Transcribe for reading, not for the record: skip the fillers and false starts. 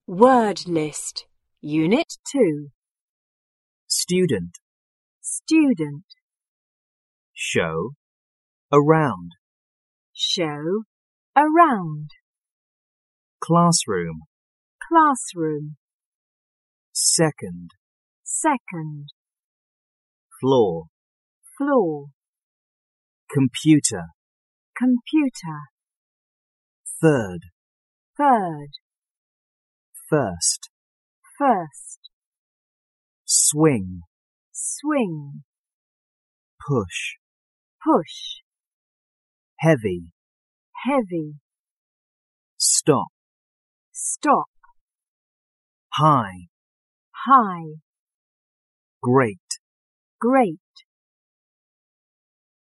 Word list. Unit 2. Student. Student. Show. Around. Show. Around. Classroom. Classroom. Second. Second. Floor. Floor. Computer. Computer. Third. Third. First. First. Swing. Swing. Push. Push. Heavy. Heavy. Stop. Stop. High. High. Great. Great.